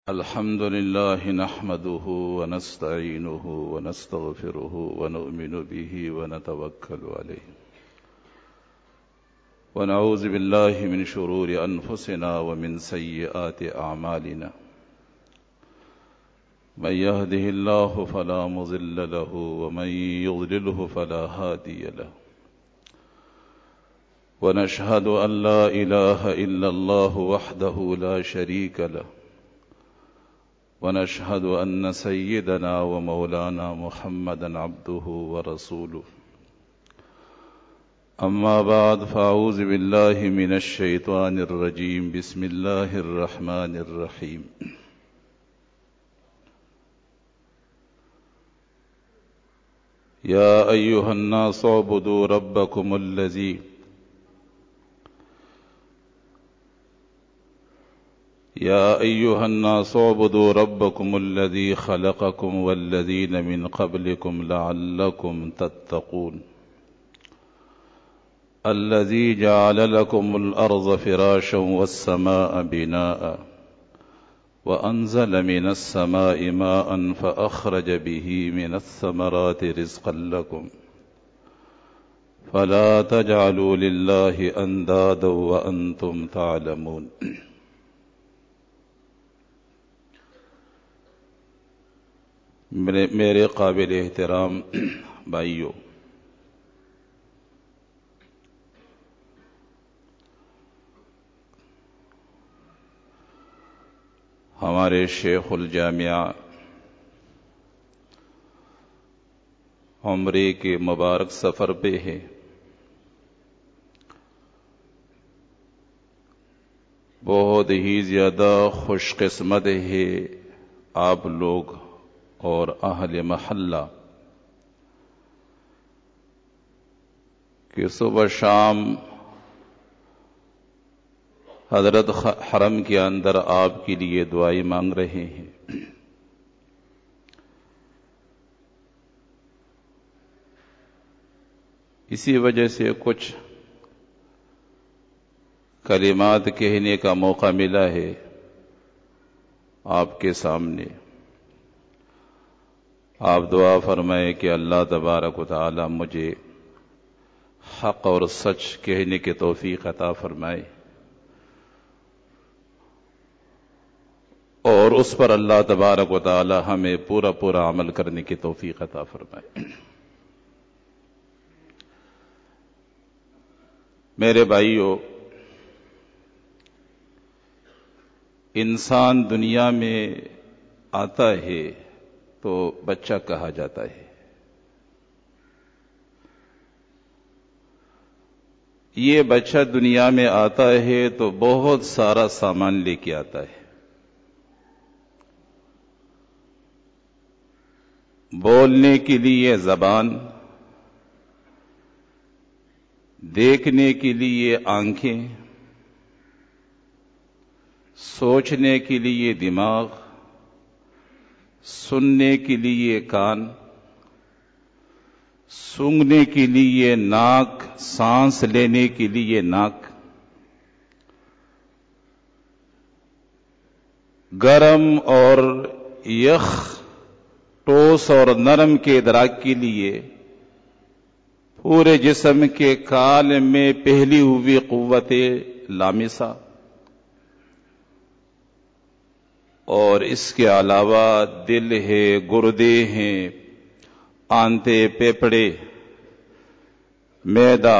الحمد لله نحمده ونستعينه ونستغفره ونؤمن به ونتوكل عليه ونعوذ بالله من شرور أنفسنا ومن سيئات أعمالنا من يهده الله فلا مضل له ومن يضلله فلا هادي له ونشهد أن لا إله إلا الله وحده لا شريك له ونشهد أن سيدنا ومولانا محمدا عبده ورسوله أما بعد فأعوذ بالله من الشيطان الرجيم بسم الله الرحمن الرحيم يا أيها الناس اعبدوا ربكم الذي خلقكم والذين من قبلكم لعلكم تتقون الذي جعل لكم الأرض فراشا والسماء بناء وأنزل من السماء ماء فأخرج به من الثمرات رزقا لكم فلا تجعلوا لله أندادا وأنتم تعلمون میرے قابل احترام بھائیوں، ہمارے شیخ الجامعہ عمرے کے مبارک سفر پہ ہے۔ بہت ہی زیادہ خوش قسمت ہے آپ لوگ اور اہل محلہ کہ صبح شام حضرت حرم کے اندر آپ کے لیے دعائیں مانگ رہے ہیں۔ اسی وجہ سے کچھ کلمات کہنے کا موقع ملا ہے آپ کے سامنے۔ آپ دعا فرمائیں کہ اللہ تبارک و تعالی مجھے حق اور سچ کہنے کی توفیق عطا فرمائے اور اس پر اللہ تبارک و تعالی ہمیں پورا عمل کرنے کی توفیق عطا فرمائے۔ میرے بھائیو، انسان دنیا میں آتا ہے تو بچہ کہا جاتا ہے۔ یہ بچہ دنیا میں آتا ہے تو بہت سارا سامان لے کے آتا ہے۔ بولنے کے لیے زبان، دیکھنے کے لیے آنکھیں، سوچنے کے لیے دماغ، سننے کے لیے کان، سونگھنے کے لیے ناک، سانس لینے کے لیے ناک، گرم اور یخ، ٹھوس اور نرم کے ادراک کے لیے پورے جسم کے کال میں پھیلی ہوئی قوت لامسہ، اور اس کے علاوہ دل ہے، گردے ہیں، آنتے، پھیپھڑے، معدہ،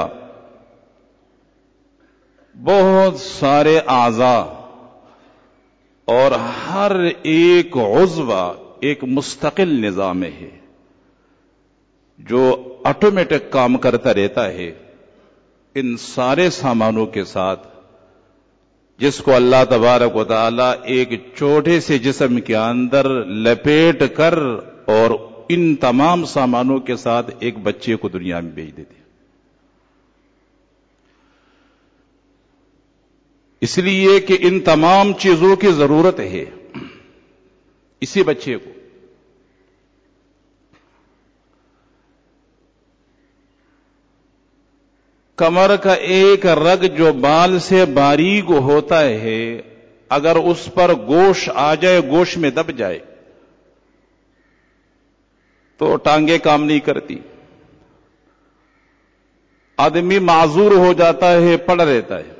بہت سارے اعضاء، اور ہر ایک عضو ایک مستقل نظام ہے جو آٹومیٹک کام کرتا رہتا ہے۔ ان سارے سامانوں کے ساتھ جس کو اللہ تبارک و تعالی ایک چھوٹے سے جسم کے اندر لپیٹ کر اور ان تمام سامانوں کے ساتھ ایک بچے کو دنیا میں بھیج دیتے ہیں۔ اس لیے کہ ان تمام چیزوں کی ضرورت ہے اسی بچے کو۔ کمر کا ایک رگ جو بال سے باریک ہوتا ہے، اگر اس پر گوش آ جائے، گوش میں دب جائے تو ٹانگیں کام نہیں کرتی، آدمی معذور ہو جاتا ہے، پڑا رہتا ہے۔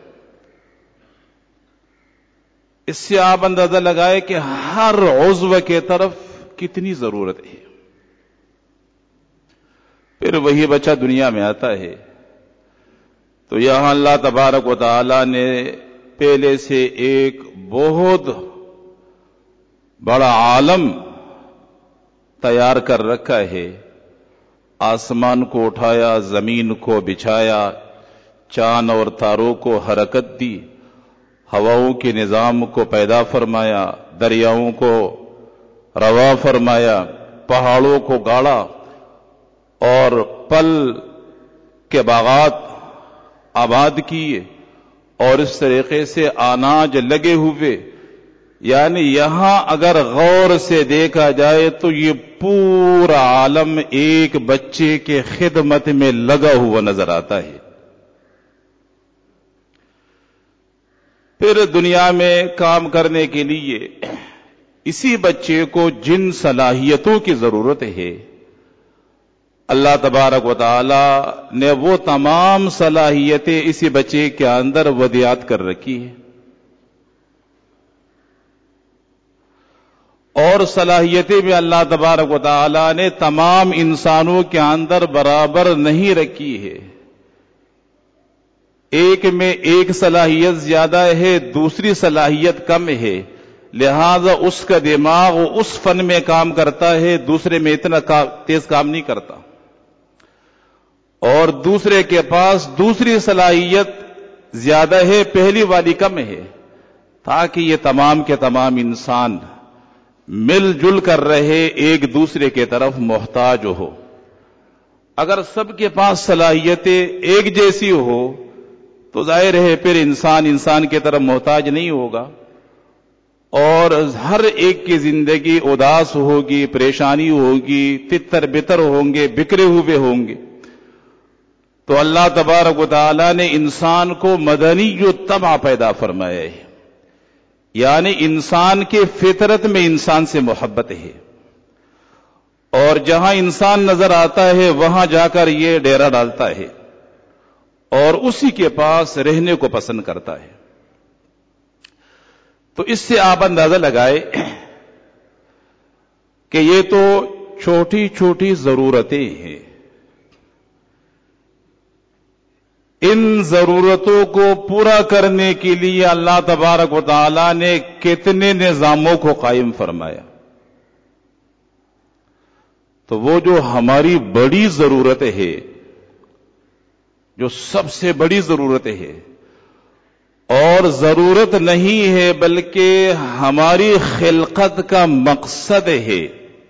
اس سے آپ اندازہ لگائے کہ ہر عضو کے طرف کتنی ضرورت ہے۔ پھر وہی بچہ دنیا میں آتا ہے تو یہاں اللہ تبارک و تعالی نے پہلے سے ایک بہت بڑا عالم تیار کر رکھا ہے۔ آسمان کو اٹھایا، زمین کو بچھایا، چاند اور تاروں کو حرکت دی، ہواؤں کے نظام کو پیدا فرمایا، دریاؤں کو روا فرمایا، پہاڑوں کو گاڑا اور پل کے باغات آباد کیے، اور اس طریقے سے اناج لگے ہوئے۔ یعنی یہاں اگر غور سے دیکھا جائے تو یہ پورا عالم ایک بچے کے خدمت میں لگا ہوا نظر آتا ہے۔ پھر دنیا میں کام کرنے کے لیے اسی بچے کو جن صلاحیتوں کی ضرورت ہے، اللہ تبارک و تعالی نے وہ تمام صلاحیتیں اسی بچے کے اندر ودیعت کر رکھی ہیں، اور صلاحیتیں بھی اللہ تبارک و تعالی نے تمام انسانوں کے اندر برابر نہیں رکھی ہے۔ ایک میں ایک صلاحیت زیادہ ہے، دوسری صلاحیت کم ہے، لہذا اس کا دماغ اس فن میں کام کرتا ہے، دوسرے میں اتنا تیز کام نہیں کرتا، اور دوسرے کے پاس دوسری صلاحیت زیادہ ہے، پہلی والی کم ہے، تاکہ یہ تمام کے تمام انسان مل جل کر رہے، ایک دوسرے کے طرف محتاج ہو۔ اگر سب کے پاس صلاحیتیں ایک جیسی ہو تو ظاہر ہے پھر انسان کی طرف محتاج نہیں ہوگا، اور ہر ایک کی زندگی اداس ہوگی، پریشانی ہوگی، تتر بتر ہوں گے، بکھرے ہوئے ہوں گے۔ تو اللہ تبارک و تعالی نے انسان کو مدنی الطبع پیدا فرمایا ہے، یعنی انسان کے فطرت میں انسان سے محبت ہے، اور جہاں انسان نظر آتا ہے وہاں جا کر یہ ڈیرا ڈالتا ہے اور اسی کے پاس رہنے کو پسند کرتا ہے۔ تو اس سے آپ اندازہ لگائے کہ یہ تو چھوٹی چھوٹی ضرورتیں ہیں، ان ضرورتوں کو پورا کرنے کے لیے اللہ تبارک و تعالی نے کتنے نظاموں کو قائم فرمایا۔ تو وہ جو ہماری بڑی ضرورت ہے، جو سب سے بڑی ضرورت ہے، اور ضرورت نہیں ہے بلکہ ہماری خلقت کا مقصد ہے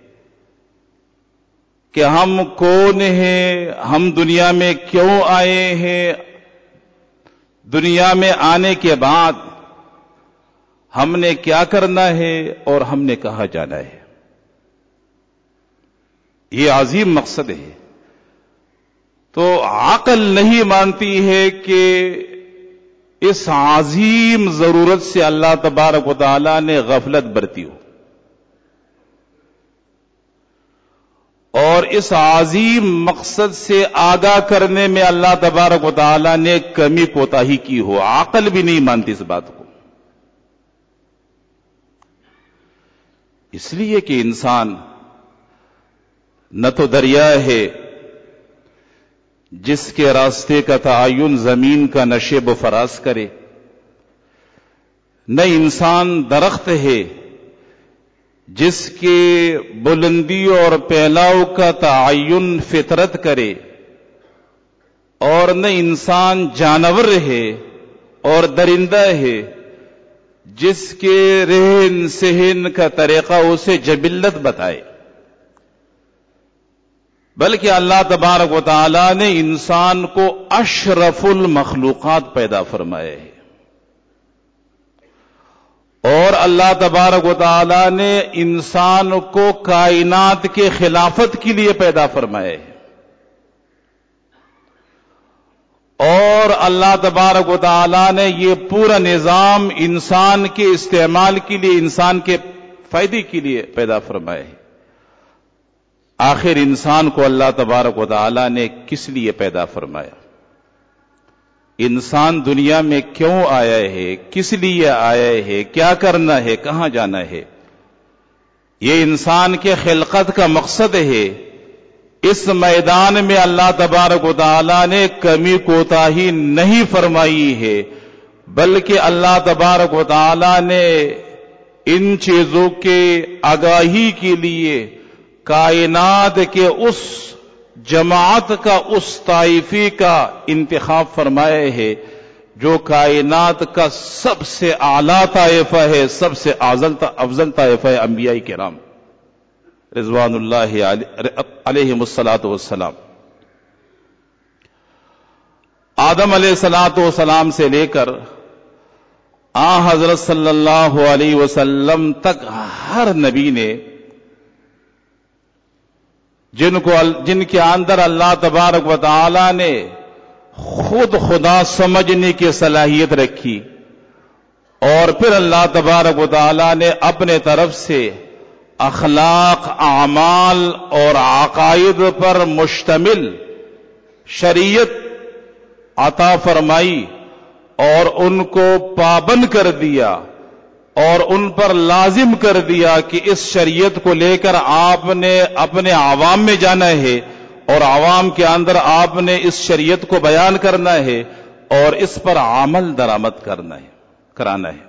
کہ ہم کون ہیں، ہم دنیا میں کیوں آئے ہیں، دنیا میں آنے کے بعد ہم نے کیا کرنا ہے اور ہم نے کہاں جانا ہے۔ یہ عظیم مقصد ہے۔ تو عقل نہیں مانتی ہے کہ اس عظیم ضرورت سے اللہ تبارک و تعالی نے غفلت برتی ہو، اور اس عظیم مقصد سے آگاہ کرنے میں اللہ تبارک و تعالی نے کمی کوتاہی کی ہو۔ عقل بھی نہیں مانتی اس بات کو، اس لیے کہ انسان نہ تو دریا ہے جس کے راستے کا تعین زمین کا نشیب و فراز کرے، نہ انسان درخت ہے جس کے بلندی اور پھیلاؤ کا تعین فطرت کرے، اور نہ انسان جانور ہے اور درندہ ہے جس کے رہن سہن کا طریقہ اسے جبلت بتائے، بلکہ اللہ تبارک و تعالی نے انسان کو اشرف المخلوقات پیدا فرمائے ہے، اور اللہ تبارک و تعالی نے انسان کو کائنات کے خلافت کے لیے پیدا فرمائے ہے، اور اللہ تبارک و تعالی نے یہ پورا نظام انسان کے استعمال کے لیے، انسان کے فائدے کے لیے پیدا فرمائے ہے۔ آخر انسان کو اللہ تبارک و تعالی نے کس لیے پیدا فرمایا؟ انسان دنیا میں کیوں آیا ہے؟ کس لیے آیا ہے؟ کیا کرنا ہے؟ کہاں جانا ہے؟ یہ انسان کے خلقت کا مقصد ہے۔ اس میدان میں اللہ تبارک و تعالی نے کمی کوتاہی نہیں فرمائی ہے، بلکہ اللہ تبارک و تعالی نے ان چیزوں کے آگاہی کے لیے کائنات کے اس جماعت کا، اس طائفے کا انتخاب فرمائے ہے جو کائنات کا سب سے اعلیٰ طائفہ ہے، سب سے افضل طائفہ ہے، انبیاء کرام رضوان اللہ علیہم الصلاۃ والسلام۔ آدم علیہ الصلاۃ والسلام سے لے کر حضرت صلی اللہ علیہ وسلم تک ہر نبی نے جن کے اندر اللہ تبارک و تعالی نے خود خدا سمجھنے کی صلاحیت رکھی، اور پھر اللہ تبارک و تعالی نے اپنے طرف سے اخلاق، اعمال اور عقائد پر مشتمل شریعت عطا فرمائی اور ان کو پابند کر دیا اور ان پر لازم کر دیا کہ اس شریعت کو لے کر آپ نے اپنے عوام میں جانا ہے اور عوام کے اندر آپ نے اس شریعت کو بیان کرنا ہے اور اس پر عمل درآمد کرانا ہے۔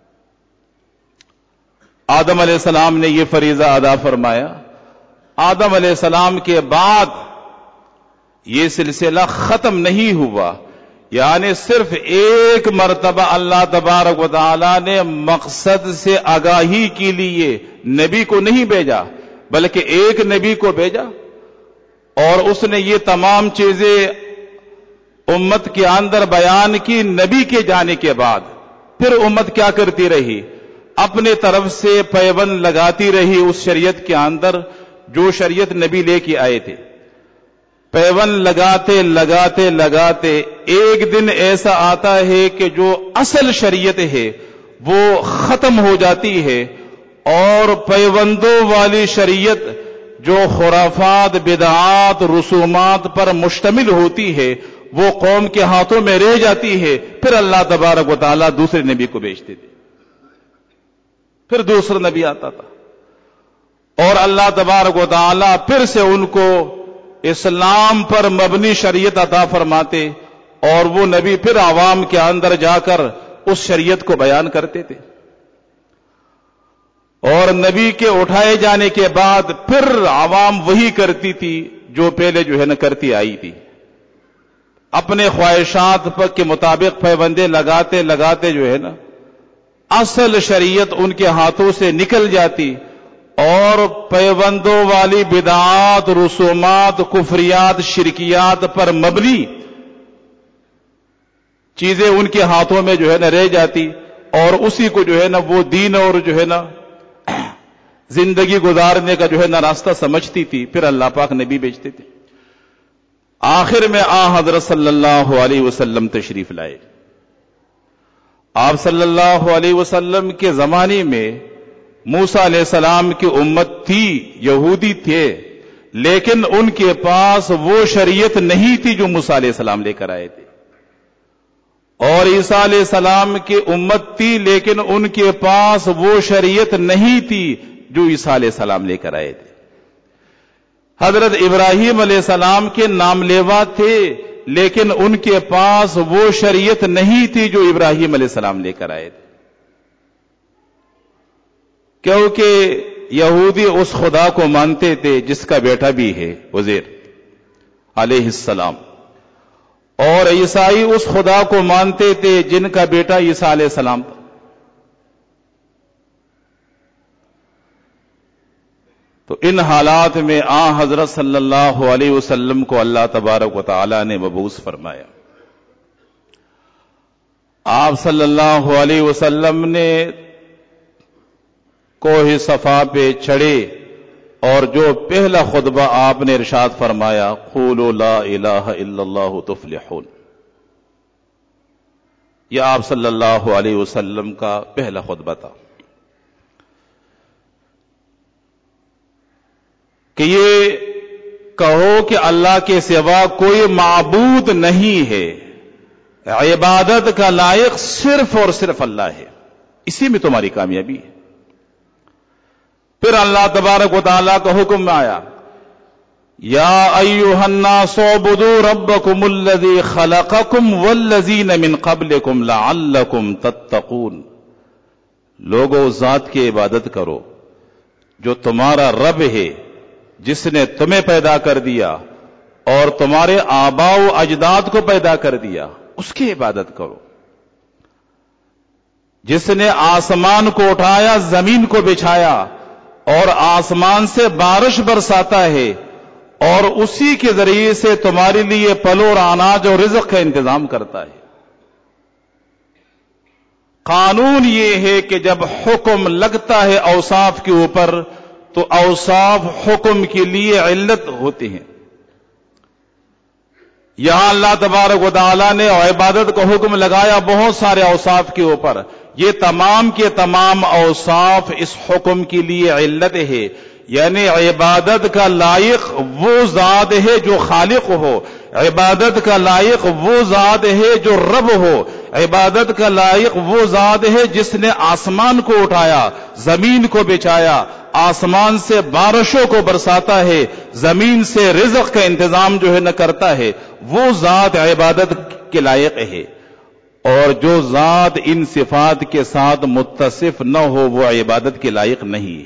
آدم علیہ السلام نے یہ فریضہ ادا فرمایا۔ آدم علیہ السلام کے بعد یہ سلسلہ ختم نہیں ہوا، یعنی صرف ایک مرتبہ اللہ تبارک و تعالی نے مقصد سے آگاہی کے لیے نبی کو نہیں بھیجا، بلکہ ایک نبی کو بھیجا، اور اس نے یہ تمام چیزیں امت کے اندر بیان کی۔ نبی کے جانے کے بعد پھر امت کیا کرتی رہی؟ اپنے طرف سے پیوند لگاتی رہی اس شریعت کے اندر جو شریعت نبی لے کے آئے تھے۔ پیوند لگاتے لگاتے لگاتے ایک دن ایسا آتا ہے کہ جو اصل شریعت ہے وہ ختم ہو جاتی ہے، اور پیوندوں والی شریعت جو خرافات، بدعات، رسومات پر مشتمل ہوتی ہے وہ قوم کے ہاتھوں میں رہ جاتی ہے۔ پھر اللہ تبارک و تعالیٰ دوسرے نبی کو بھیجتے تھے، پھر دوسرا نبی آتا تھا، اور اللہ تبارک و تعالیٰ پھر سے ان کو اسلام پر مبنی شریعت عطا فرماتے، اور وہ نبی پھر عوام کے اندر جا کر اس شریعت کو بیان کرتے تھے۔ اور نبی کے اٹھائے جانے کے بعد پھر عوام وہی کرتی تھی جو پہلے کرتی آئی تھی، اپنے خواہشات کے مطابق پیوندے لگاتے لگاتے اصل شریعت ان کے ہاتھوں سے نکل جاتی، اور پیوندوں والی بدعات، رسومات، کفریات، شرکیات پر مبنی چیزیں ان کے ہاتھوں میں رہ جاتی، اور اسی کو وہ دین اور زندگی گزارنے کا راستہ سمجھتی تھی۔ پھر اللہ پاک نبی بھیجتے تھے۔ آخر میں حضرت صلی اللہ علیہ وسلم تشریف لائے۔ آپ صلی اللہ علیہ وسلم کے زمانے میں موسیٰ علیہ السلام کی امت تھی، یہودی تھے، لیکن ان کے پاس وہ شریعت نہیں تھی جو موسیٰ علیہ السلام لے کر آئے تھے، اور عیسیٰ علیہ السلام کی امت تھی، لیکن ان کے پاس وہ شریعت نہیں تھی جو عیسیٰ علیہ السلام لے کر آئے تھے۔ حضرت ابراہیم علیہ السلام کے نام لیوا تھے، لیکن ان کے پاس وہ شریعت نہیں تھی جو ابراہیم علیہ السلام لے کر آئے تھے، کیونکہ یہودی اس خدا کو مانتے تھے جس کا بیٹا بھی ہے عزیر علیہ السلام، اور عیسائی اس خدا کو مانتے تھے جن کا بیٹا عیسیٰ علیہ السلام تھا۔ تو ان حالات میں حضرت صلی اللہ علیہ وسلم کو اللہ تبارک و تعالی نے مبعوث فرمایا۔ آپ صلی اللہ علیہ وسلم نے کوہ صفا پہ چڑھے، اور جو پہلا خطبہ آپ نے ارشاد فرمایا، قولوا لا الہ الا اللہ تفلحون، یہ آپ صلی اللہ علیہ وسلم کا پہلا خطبہ تھا کہ یہ کہو کہ اللہ کے سوا کوئی معبود نہیں ہے، عبادت کا لائق صرف اور صرف اللہ ہے، اسی میں تمہاری کامیابی ہے۔ پھر اللہ تبارک و تعالیٰ کا حکم آیا، یا ایھا الناس اعبدوا ربکم الذی خلقکم والذین من قبلکم لعلکم تتقون، لوگو اس ذات کی عبادت کرو جو تمہارا رب ہے، جس نے تمہیں پیدا کر دیا اور تمہارے آباء و اجداد کو پیدا کر دیا، اس کی عبادت کرو، جس نے آسمان کو اٹھایا، زمین کو بچھایا اور آسمان سے بارش برساتا ہے اور اسی کے ذریعے سے تمہارے لیے پھل اور اناج اور رزق کا انتظام کرتا ہے۔ قانون یہ ہے کہ جب حکم لگتا ہے اوصاف کے اوپر تو اوصاف حکم کے لیے علت ہوتے ہیں۔ یہاں اللہ تبارک و تعالیٰ نے عبادت کا حکم لگایا بہت سارے اوصاف کے اوپر، یہ تمام کے تمام اوصاف اس حکم کے لیے علت ہے، یعنی عبادت کا لائق وہ ذات ہے جو خالق ہو، عبادت کا لائق وہ ذات ہے جو رب ہو، عبادت کا لائق وہ ذات ہے جس نے آسمان کو اٹھایا، زمین کو بچھایا، آسمان سے بارشوں کو برساتا ہے، زمین سے رزق کا انتظام جو ہے نہ کرتا ہے، وہ ذات عبادت کے لائق ہے۔ اور جو ذات ان صفات کے ساتھ متصف نہ ہو وہ عبادت کے لائق نہیں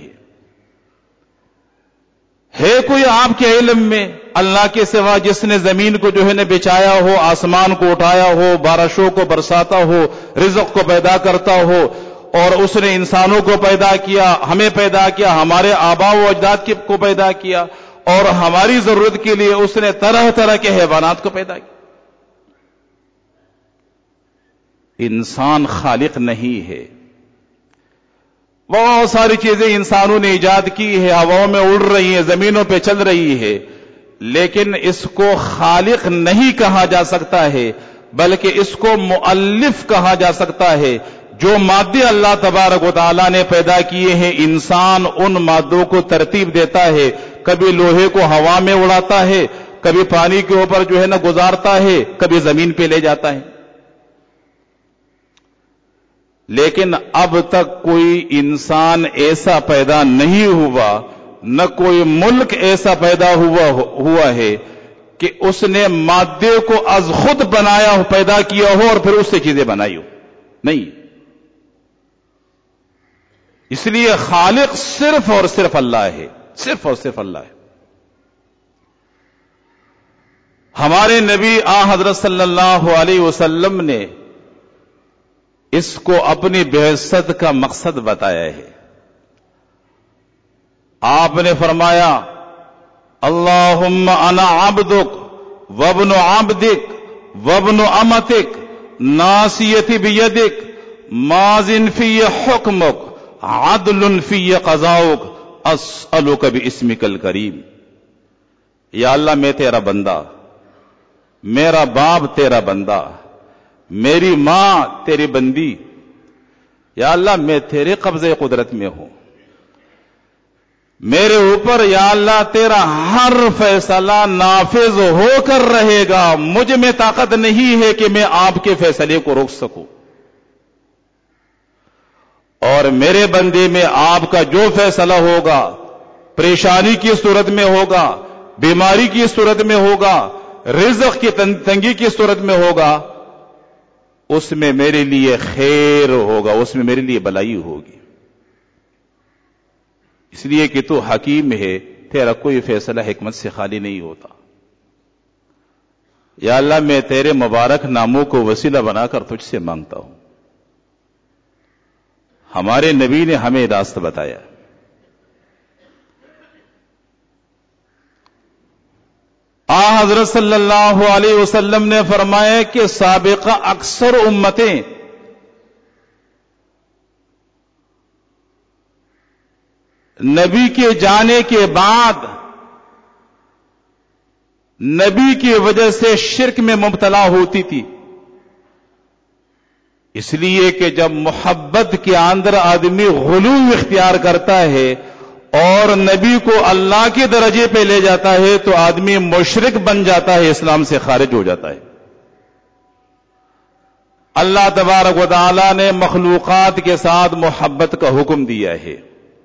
ہے کوئی آپ کے علم میں اللہ کے سوا جس نے زمین کو جو ہے نا بچھایا ہو، آسمان کو اٹھایا ہو، بارشوں کو برساتا ہو، رزق کو پیدا کرتا ہو، اور اس نے انسانوں کو پیدا کیا، ہمیں پیدا کیا، ہمارے آباء و اجداد کو پیدا کیا، اور ہماری ضرورت کے لیے اس نے طرح طرح کے حیوانات کو پیدا کیا؟ انسان خالق نہیں ہے۔ بہت ساری چیزیں انسانوں نے ایجاد کی ہے، ہواؤں میں اڑ رہی ہیں، زمینوں پہ چل رہی ہے، لیکن اس کو خالق نہیں کہا جا سکتا ہے، بلکہ اس کو مؤلف کہا جا سکتا ہے۔ جو مادے اللہ تبارک و تعالیٰ نے پیدا کیے ہیں، انسان ان مادوں کو ترتیب دیتا ہے، کبھی لوہے کو ہوا میں اڑاتا ہے، کبھی پانی کے اوپر جو ہے نا گزارتا ہے، کبھی زمین پہ لے جاتا ہے۔ لیکن اب تک کوئی انسان ایسا پیدا نہیں ہوا، نہ کوئی ملک ایسا پیدا ہوا ہے کہ اس نے مادے کو از خود بنایا ہو، پیدا کیا ہو اور پھر اس سے چیزیں بنائی ہو، نہیں۔ اس لیے خالق صرف اور صرف اللہ ہے، صرف اور صرف اللہ ہے۔ ہمارے نبی حضرت صلی اللہ علیہ وسلم نے اس کو اپنی بعثت کا مقصد بتایا ہے۔ آپ نے فرمایا، اللہم انا عبدک وابن عبدک وابن امتک ناصیتی بیدک ماضٍ فی حکمک عدل فی قضاؤک اسألک باسمک الکریم۔ یا اللہ میں تیرا بندہ، میرا باپ تیرا بندہ، میری ماں تیری بندی، یا اللہ میں تیرے قبضے قدرت میں ہوں، میرے اوپر یا اللہ تیرا ہر فیصلہ نافذ ہو کر رہے گا، مجھ میں طاقت نہیں ہے کہ میں آپ کے فیصلے کو روک سکوں، اور میرے بندے میں آپ کا جو فیصلہ ہوگا، پریشانی کی صورت میں ہوگا، بیماری کی صورت میں ہوگا، رزق کی تنگی کی صورت میں ہوگا، اس میں میرے لیے خیر ہوگا، اس میں میرے لیے بلائی ہوگی، اس لیے کہ تو حکیم ہے، تیرا کوئی فیصلہ حکمت سے خالی نہیں ہوتا۔ یا اللہ میں تیرے مبارک ناموں کو وسیلہ بنا کر تجھ سے مانگتا ہوں۔ ہمارے نبی نے ہمیں راستہ بتایا۔ حضرت صلی اللہ علیہ وسلم نے فرمایا کہ سابقہ اکثر امتیں نبی کے جانے کے بعد نبی کی وجہ سے شرک میں مبتلا ہوتی تھی، اس لیے کہ جب محبت کے اندر آدمی غلو اختیار کرتا ہے اور نبی کو اللہ کے درجے پہ لے جاتا ہے تو آدمی مشرک بن جاتا ہے، اسلام سے خارج ہو جاتا ہے۔ اللہ تبارک و تعالی نے مخلوقات کے ساتھ محبت کا حکم دیا ہے۔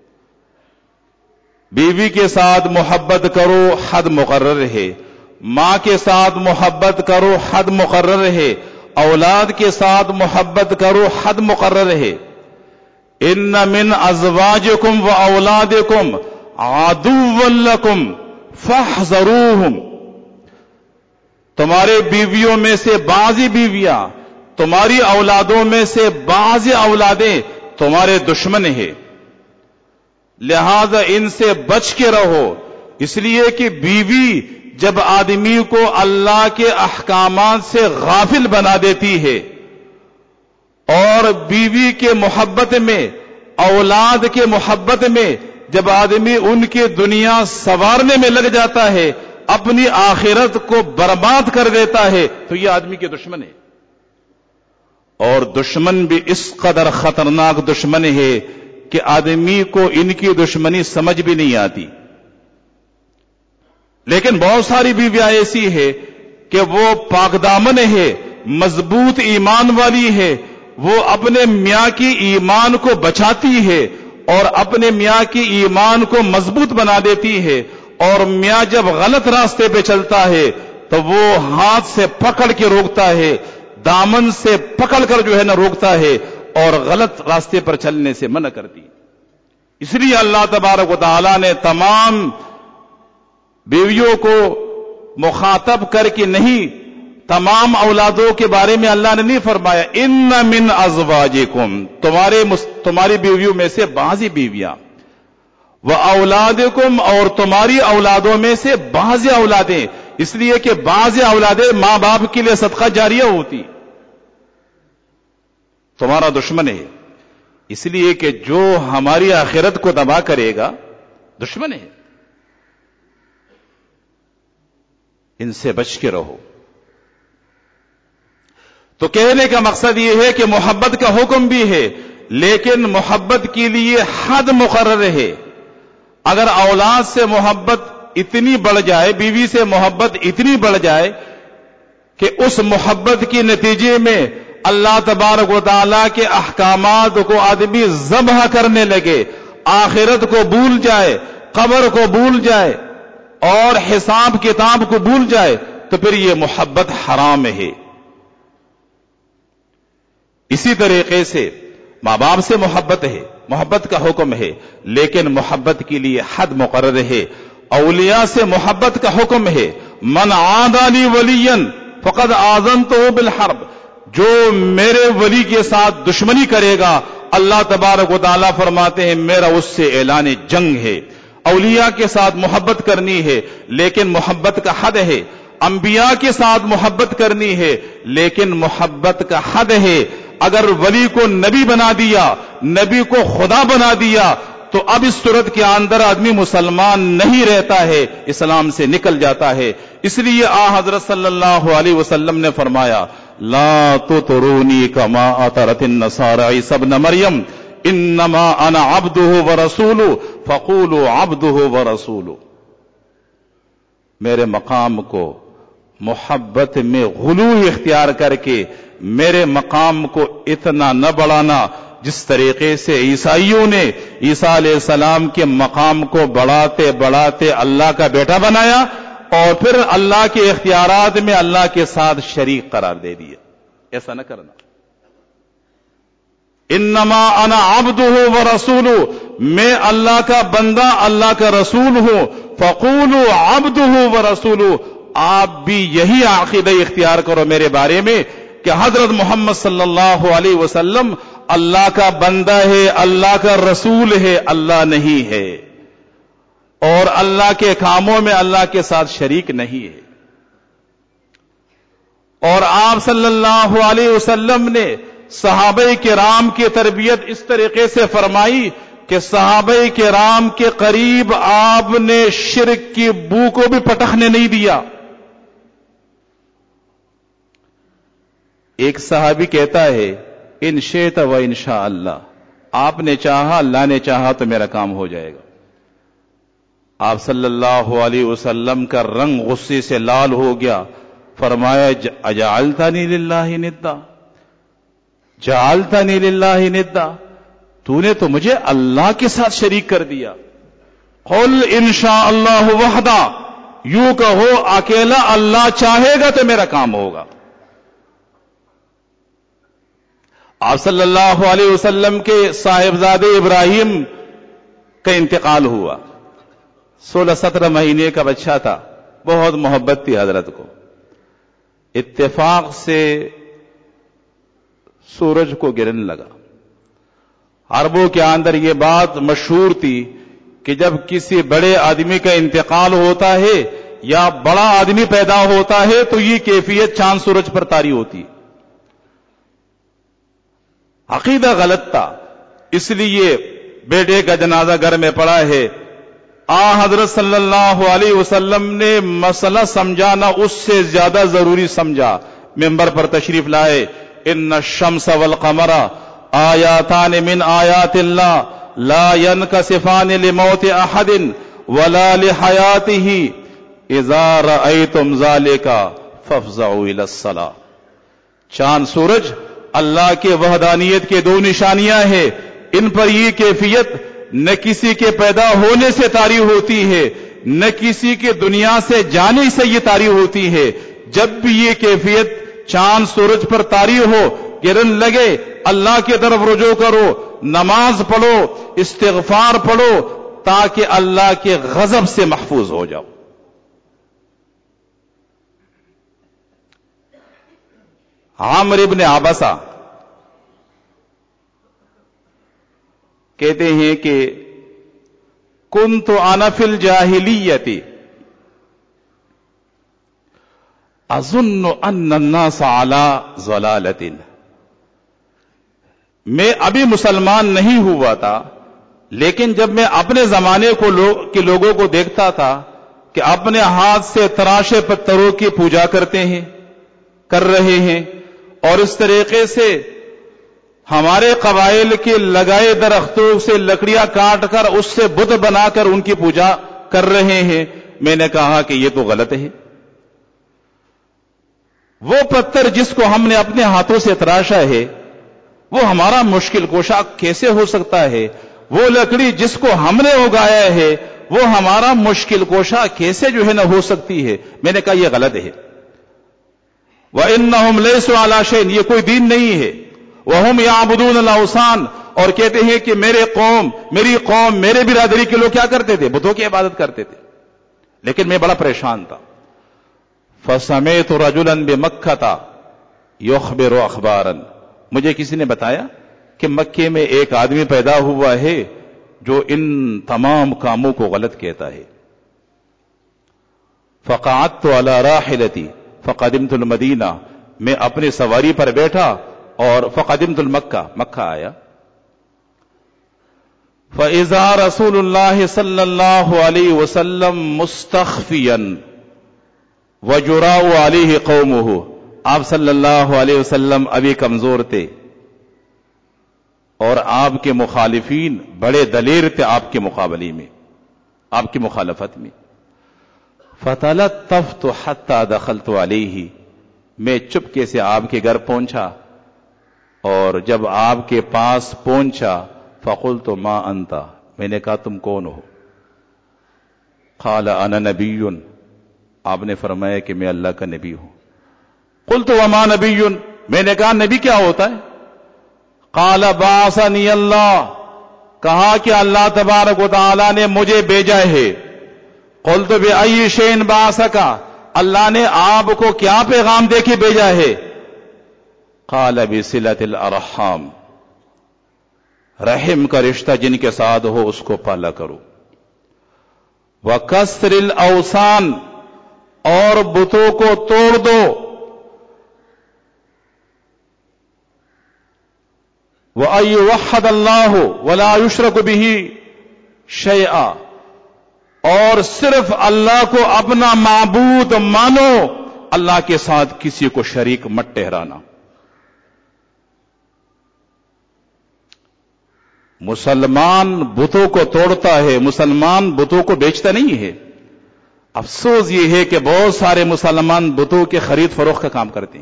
بیوی کے ساتھ محبت کرو، حد مقرر ہے۔ ماں کے ساتھ محبت کرو، حد مقرر ہے۔ اولاد کے ساتھ محبت کرو، حد مقرر ہے۔ ان من ازواجکم و اولادکم عدو لکم فاحذروہم، تمہارے بیویوں میں سے بعضی بیویاں، تمہاری اولادوں میں سے بعض اولادیں تمہارے دشمن ہیں، لہذا ان سے بچ کے رہو۔ اس لیے کہ بیوی جب آدمی کو اللہ کے احکامات سے غافل بنا دیتی ہے اور بیوی کے محبت میں، اولاد کے محبت میں جب آدمی ان کی دنیا سنوارنے میں لگ جاتا ہے، اپنی آخرت کو برباد کر دیتا ہے، تو یہ آدمی کے دشمن ہے۔ اور دشمن بھی اس قدر خطرناک دشمن ہے کہ آدمی کو ان کی دشمنی سمجھ بھی نہیں آتی۔ لیکن بہت ساری بیویاں ایسی ہے کہ وہ پاک دامن ہے، مضبوط ایمان والی ہے، وہ اپنے میاں کی ایمان کو بچاتی ہے اور اپنے میاں کی ایمان کو مضبوط بنا دیتی ہے، اور میاں جب غلط راستے پہ چلتا ہے تو وہ ہاتھ سے پکڑ کے روکتا ہے، دامن سے پکڑ کر جو ہے نا روکتا ہے اور غلط راستے پر چلنے سے منع کرتی۔ اس لیے اللہ تبارک و تعالی نے تمام بیویوں کو مخاطب کر کے نہیں، تمام اولادوں کے بارے میں اللہ نے نہیں فرمایا ان من ازواجکم، تمہاری بیویوں میں سے بعضی بیویاں، و اولادکم، اور تمہاری اولادوں میں سے بعض اولادیں، اس لیے کہ بعض اولادیں ماں باپ کے لیے صدقہ جاریہ ہوتی، تمہارا دشمن ہے۔ اس لیے کہ جو ہماری آخرت کو تباہ کرے گا دشمن ہے، ان سے بچ کے رہو۔ تو کہنے کا مقصد یہ ہے کہ محبت کا حکم بھی ہے، لیکن محبت کے لیے حد مقرر ہے۔ اگر اولاد سے محبت اتنی بڑھ جائے، بیوی سے محبت اتنی بڑھ جائے کہ اس محبت کے نتیجے میں اللہ تبارک و تعالیٰ کے احکامات کو آدمی ذبح کرنے لگے، آخرت کو بھول جائے، قبر کو بھول جائے اور حساب کتاب کو بھول جائے، تو پھر یہ محبت حرام ہے۔ اسی طریقے سے ماں باپ سے محبت ہے، محبت کا حکم ہے، لیکن محبت کے لیے حد مقرر ہے۔ اولیاء سے محبت کا حکم ہے، من عادی لی ولیا فقد آذنتہ بالحرب، جو میرے ولی کے ساتھ دشمنی کرے گا اللہ تبارک و تعالیٰ فرماتے ہیں میرا اس سے اعلان جنگ ہے۔ اولیاء کے ساتھ محبت کرنی ہے، لیکن محبت کا حد ہے۔ انبیاء کے ساتھ محبت کرنی ہے، لیکن محبت کا حد ہے۔ اگر ولی کو نبی بنا دیا، نبی کو خدا بنا دیا، تو اب اس صورت کے اندر آدمی مسلمان نہیں رہتا ہے، اسلام سے نکل جاتا ہے۔ اس لیے حضرت صلی اللہ علیہ وسلم نے فرمایا لا تطرونی کما اطرت النصارى عیسی ابن مریم انما انا عبدہ ورسولہ فقولوا عبدہ ورسولہ، میرے مقام کو محبت میں غلو اختیار کر کے میرے مقام کو اتنا نہ بڑھانا جس طریقے سے عیسائیوں نے عیسیٰ علیہ السلام کے مقام کو بڑھاتے بڑھاتے اللہ کا بیٹا بنایا اور پھر اللہ کے اختیارات میں اللہ کے ساتھ شریک قرار دے دیا۔ ایسا نہ کرنا۔ انما انا عبدہ ورسولہ، میں اللہ کا بندہ اللہ کا رسول ہوں، فقولوا عبدہ ورسولہ، آپ بھی یہی عقیدہ اختیار کرو میرے بارے میں کہ حضرت محمد صلی اللہ علیہ وسلم اللہ کا بندہ ہے، اللہ کا رسول ہے، اللہ نہیں ہے، اور اللہ کے کاموں میں اللہ کے ساتھ شریک نہیں ہے۔ اور آپ صلی اللہ علیہ وسلم نے صحابہ کرام کی تربیت اس طریقے سے فرمائی کہ صحابہ کرام کے قریب آپ نے شرک کی بو کو بھی پٹکنے نہیں دیا۔ ایک صحابی کہتا ہے ان شئت و انشاء اللہ، آپ نے چاہا، اللہ نے چاہا تو میرا کام ہو جائے گا۔ آپ صلی اللہ علیہ وسلم کا رنگ غصے سے لال ہو گیا، فرمایا اجعلتنی للہ ندا، جعلتنی للہ ندا، تو نے تو مجھے اللہ کے ساتھ شریک کر دیا۔ قل انشاء اللہ وحدہ، یوں کہو اکیلا اللہ چاہے گا تو میرا کام ہوگا۔ آپ صلی اللہ علیہ وسلم کے صاحبزادے ابراہیم کا انتقال ہوا، 16-17 مہینے کا بچہ تھا، بہت محبت تھی حضرت کو۔ اتفاق سے سورج کو گرنے لگا۔ عربوں کے اندر یہ بات مشہور تھی کہ جب کسی بڑے آدمی کا انتقال ہوتا ہے یا بڑا آدمی پیدا ہوتا ہے تو یہ کیفیت چاند سورج پر طاری ہوتی۔ عقیدہ غلط تھا، اس لیے بیٹے کا جنازہ گھر میں پڑا ہے، حضرت صلی اللہ علیہ وسلم نے مسئلہ سمجھانا اس سے زیادہ ضروری سمجھا، منبر پر تشریف لائے، ان الشمس والقمر آیاتان من آیات اللہ لا ينکسفان لموت احد ولا لحیاته اذا رأیتم ذلک فافزعوا الى الصلاة۔ چاند سورج اللہ کے وحدانیت کے دو نشانیاں ہیں، ان پر یہ کیفیت نہ کسی کے پیدا ہونے سے طاری ہوتی ہے، نہ کسی کے دنیا سے جانے سے یہ طاری ہوتی ہے۔ جب بھی یہ کیفیت چاند سورج پر طاری ہو، گرن لگے، اللہ کی طرف رجوع کرو، نماز پڑھو، استغفار پڑھو، تاکہ اللہ کے غضب سے محفوظ ہو جاؤ۔ عامر ابن عبسہ کہتے ہیں کہ کنت انا فی الجاہلیۃ اظن ان الناس علی ضلالۃ، میں ابھی مسلمان نہیں ہوا تھا، لیکن جب میں اپنے زمانے کے لوگوں کو دیکھتا تھا کہ اپنے ہاتھ سے تراشے پتھروں کی پوجا کرتے ہیں، کر رہے ہیں، اور اس طریقے سے ہمارے قبائل کے لگائے درختوں سے لکڑیاں کاٹ کر اس سے بت بنا کر ان کی پوجا کر رہے ہیں، میں نے کہا کہ یہ تو غلط ہے۔ وہ پتھر جس کو ہم نے اپنے ہاتھوں سے تراشا ہے وہ ہمارا مشکل کشا کیسے ہو سکتا ہے؟ وہ لکڑی جس کو ہم نے اگایا ہے وہ ہمارا مشکل کشا کیسے جو ہے نہ ہو سکتی ہے؟ میں نے کہا یہ غلط ہے۔ وَإِنَّهُمْ لَيْسُوا عَلَىٰ شَيْءٍ، یہ کوئی دین نہیں ہے۔ وَهُمْ يَعْبُدُونَ الْأَوْثَانَ، اور کہتے ہیں کہ میری قوم میرے برادری کے لوگ کیا کرتے تھے؟ بتوں کی عبادت کرتے تھے۔ لیکن میں بڑا پریشان تھا۔ فَسَمِعْتُ رَجُلًا بِمَكَّةَ يُخْبِرُ أَخْبَارًا، مجھے کسی نے بتایا کہ مکے میں ایک آدمی پیدا ہوا ہے جو ان تمام کاموں کو غلط کہتا ہے۔ فقعدت على راحلتي فقدمت المدینہ، میں اپنی سواری پر بیٹھا اور فقدمت المکہ، مکہ آیا۔ فإذا رسول اللہ صلی اللہ علیہ وسلم مستخفیا وجراء علیہ قومہ، آپ صلی اللہ علیہ وسلم ابھی کمزور تھے اور آپ کے مخالفین بڑے دلیر تھے آپ کے مقابلے میں، آپ کی مخالفت میں۔ فتلطفت حتى دخلت علیہ، میں چپکے سے آپ کے گھر پہنچا اور جب آپ کے پاس پہنچا فقلت ما انت، میں نے کہا تم کون ہو؟ قال انا نبی، آپ نے فرمایا کہ میں اللہ کا نبی ہوں۔ قلت وما نبی، میں نے کہا نبی کیا ہوتا ہے؟ قال بعثنی اللہ، کہا کہ اللہ تبارک و تعالی نے مجھے بھیجا ہے۔ قلت بأی شیء بعثک، اللہ نے آپ کو کیا پیغام دے کے بھیجا ہے؟ قال بصلۃ الارحام، رحم کا رشتہ جن کے ساتھ ہو اس کو پالا کرو۔ وکسر الاوثان، اور بتوں کو توڑ دو۔ وَأَن يُوَحَّدَ اللَّهُ وَلَا يُشْرَكُ بِهِ شَيْئًا، اور صرف اللہ کو اپنا معبود مانو، اللہ کے ساتھ کسی کو شریک مت ٹھہرانا۔ मुसलमान बुतों को तोड़ता है, मुसलमान बुतों को बेचता नहीं है। अफसोस ये है कि बहुत सारे मुसलमान बुतों के खरीद फरोख्त का काम करते हैं।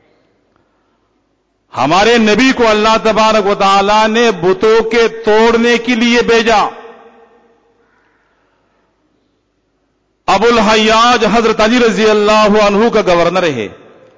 हमारे नबी को अल्लाह तबारक व तआला ने बुतों के तोड़ने के लिए भेजा। अबुल हय्याज हजरत अली रजी अल्लाह अन्हु का गवर्नर है।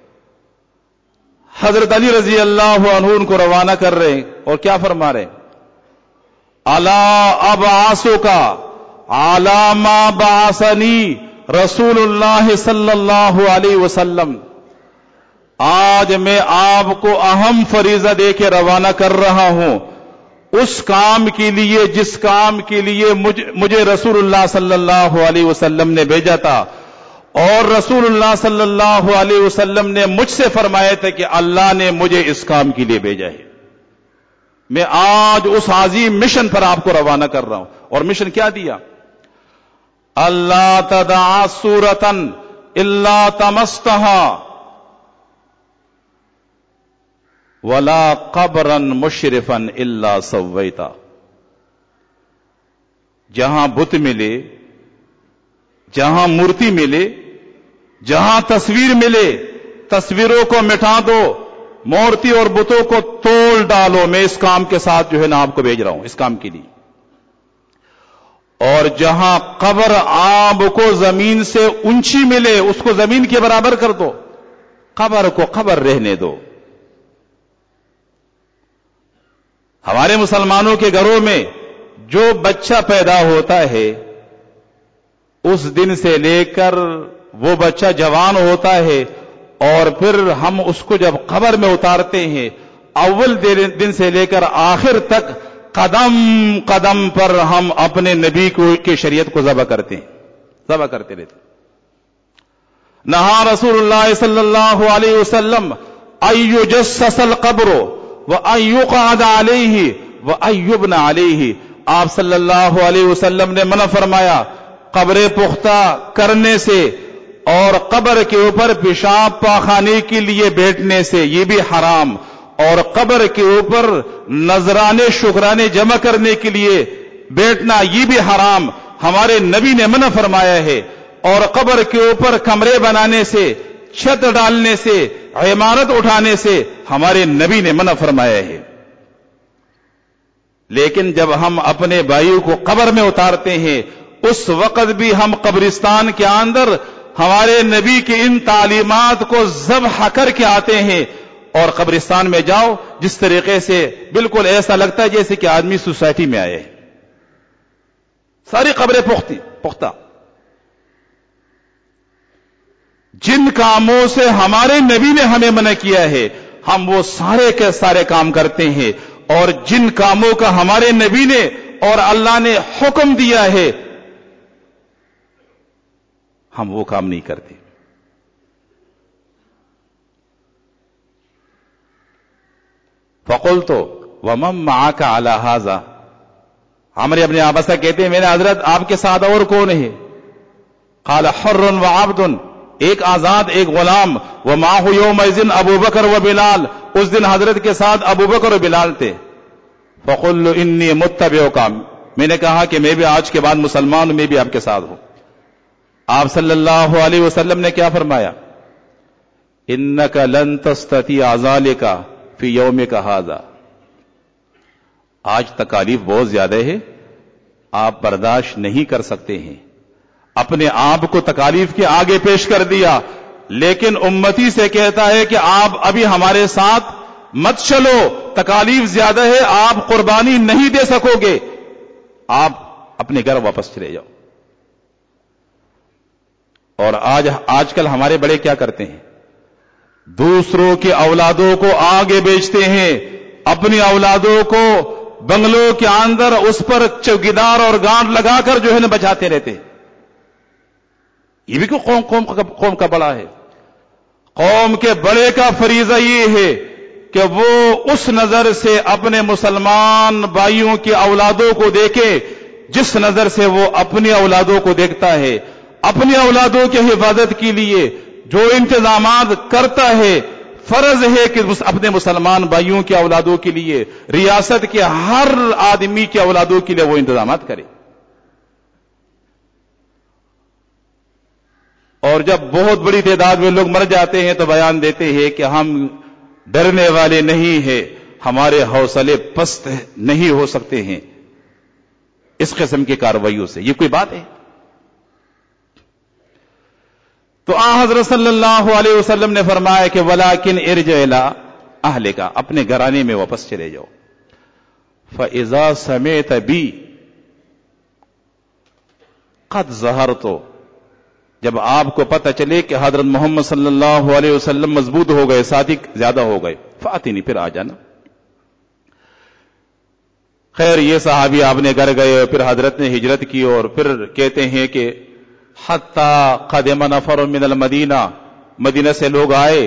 हजरत अली रजी अल्लाह अन्हु उनको रवाना कर रहे हैं और क्या फरमा रहे? अला अबआसु का आलामा बासनी रसूलुल्लाह सल्लल्लाहु अलैहि वसल्लम, आज मैं आपको अहम फरीजा दे के रवाना कर रहा हूं उस काम के लिए जिस काम के लिए मुझे रसूलुल्लाह सल्लल्लाहु अलैहि वसल्लम ने भेजा था, और रसूलुल्लाह सल्लल्लाहु अलैहि वसल्लम ने मुझसे फरमाया था कि अल्लाह ने मुझे इस काम के लिए भेजा है। मैं आज उस आजीम मिशन पर आपको रवाना कर रहा हूं। और मिशन क्या दिया? अल्लाह तदआ सूरतन इल्ला तमस्तहा वला कब्रन मुशरिफन इल्ला सव्वैता। जहां बुत मिले, जहां मूर्ति मिले, जहां तस्वीर मिले, तस्वीरों को मिटा दो, मूर्ति और बुतों को तोड़ डालो। मैं इस काम के साथ जो है ना आपको भेज रहा हूं, इस काम के लिए। और जहां कब्र आपको जमीन से ऊंची मिले उसको जमीन के बराबर कर दो, कब्र को कब्र रहने दो। हमारे मुसलमानों के घरों में जो बच्चा पैदा होता है उस दिन से लेकर वो बच्चा जवान होता है और फिर हम उसको जब कब्र में उतारते हैं, अव्वल दिन से लेकर आखिर तक कदम कदम पर हम अपने नबी की शरीयत को ज़बह करते हैं, ज़बह करते रहते। नहा रसूलुल्लाह सल्लल्लाहु अलैहि वसल्लम अय्युजस्सल क़ब्र व अय्युक़अद अलैहि व अय्युबना अलैहि। आप सल्लल्लाहु अलैहि वसल्लम ने मना फरमाया कब्रें पुख्ता करने से और कब्र के ऊपर पेशाब पाखाने के लिए बैठने से, ये भी हराम। और कब्र के ऊपर नजराने शुक्राने जमा करने के लिए बैठना, ये भी हराम। हमारे नबी ने मना फरमाया है। और कब्र के ऊपर कमरे बनाने से, छत डालने से, इमारत उठाने से हमारे नबी ने मना फरमाया है। लेकिन जब हम अपने भाइयों को कब्र में उतारते हैं उस वक्त भी हम कब्रिस्तान के अंदर हमारे नबी की इन तालीमात को ज़ब्ह करके आते हैं। और कब्रिस्तान में जाओ, जिस तरीके से बिल्कुल ऐसा लगता है जैसे कि आदमी सोसाइटी में आए, सारी कब्रें पुख्ता। जिन कामों से हमारे नबी ने हमें मना किया है हम वो सारे के सारे काम करते हैं, और जिन कामों का हमारे नबी ने और अल्लाह ने हुक्म दिया है हम वो काम नहीं करते। फ़क़ुल तो वमम माका अला हाज़ा। हमारे अपने आबसा कहते हैं मेरे हजरत आपके साथ और कौन है? क़ाल हुर्रुन व अब्दुन, एक आजाद एक गुलाम। व माहु यौमइज़िन अबू बकर व बिलाल, उस दिन हजरत के साथ अबू बकर और बिलाल थे। फ़क़ुल इन्नी मुत्तबिउका, मैंने कहा कि मैं भी आज के बाद मुसलमान हूं, मैं भी आपके साथ हूं। आप सल्लल्लाहु अलैहि वसल्लम ने क्या फरमाया? इन्नका लन तस्ततिअ ज़ालिका फी यौमिका हाज़ा। आज तकालीफ बहुत ज्यादा है, आप बर्दाश्त नहीं कर सकते हैं। अपने आप को तकालीफ के आगे पेश कर दिया, लेकिन उम्मती से कहता है कि आप अभी हमारे साथ मत चलो, तकालीफ ज्यादा है, आप कुर्बानी नहीं दे सकोगे, आप अपने घर वापस चले जाओ। और आजकल हमारे बड़े क्या करते हैं? दूसरों की औलादों को आगे बेचते हैं, अपनी औलादों को बंगलों के अंदर उस पर चौकीदार और गार्ड लगाकर जो है ना बचाते रहते हैं। ये भी क्यों कौम का बड़ा है? कौम के बड़े का फरीजा ये है कि वो उस नजर से अपने मुसलमान भाइयों की औलादों को देखे जिस नजर से वो अपनी औलादों को देखता है। अपनी औलादों की हिफाजत के लिए जो इंतजामात करता है, فرض ہے کہ اپنے مسلمان بھائیوں کی اولادوں کے لیے، ریاست کے ہر آدمی کی اولادوں کے لیے وہ انتظامات کرے. اور جب بہت بڑی تعداد میں لوگ مر جاتے ہیں تو بیان دیتے ہیں کہ ہم ڈرنے والے نہیں ہیں، ہمارے حوصلے پست نہیں ہو سکتے ہیں اس قسم کی کارروائیوں سے. یہ کوئی بات ہے؟ تو حضرت صلی اللہ علیہ وسلم نے فرمایا کہ ولیکن ارجع الی اہلک، اپنے گھرانے میں واپس چلے جاؤ. فاذا سمعت بی قد ظہرت، جب آپ کو پتہ چلے کہ حضرت محمد صلی اللہ علیہ وسلم مضبوط ہو گئے، ساتھی زیادہ ہو گئے، فاتنی، پھر آ جانا. خیر یہ صحابی آپ نے گھر گئے، پھر حضرت نے ہجرت کی، اور پھر کہتے ہیں کہ حتی قدم نفر من المدینہ، مدینہ سے لوگ آئے.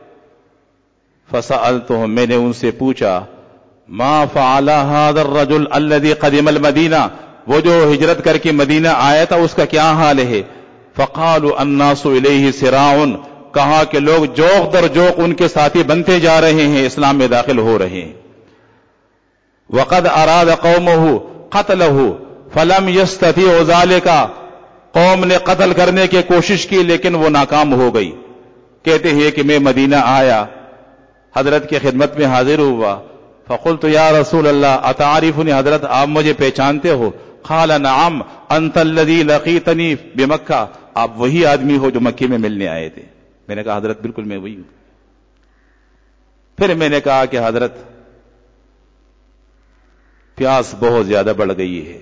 فسألتهم، میں نے ان سے پوچھا، ما فعل هذا الرجل الذي قدم المدینہ، وہ جو ہجرت کر کے مدینہ آیا تھا اس کا کیا حال ہے؟ فقالوا الناس الیہ سراع، کہا کہ لوگ جوق در جوق ان کے ساتھی بنتے جا رہے ہیں، اسلام میں داخل ہو رہے ہیں. وقد اراد قومه قتله فلم يستطيعوا ذلك، قوم نے قتل کرنے کی کوشش کی لیکن وہ ناکام ہو گئی. کہتے ہیں کہ میں مدینہ آیا، حضرت کی خدمت میں حاضر ہوا. فقلت یا رسول اللہ اتعرفنی، حضرت آپ مجھے پہچانتے ہو؟ قال نعم انت الذي لقيتني بمکہ، آپ وہی آدمی ہو جو مکے میں ملنے آئے تھے. میں نے کہا حضرت بالکل میں وہی ہوں. پھر میں نے کہا کہ حضرت پیاس بہت زیادہ بڑھ گئی ہے،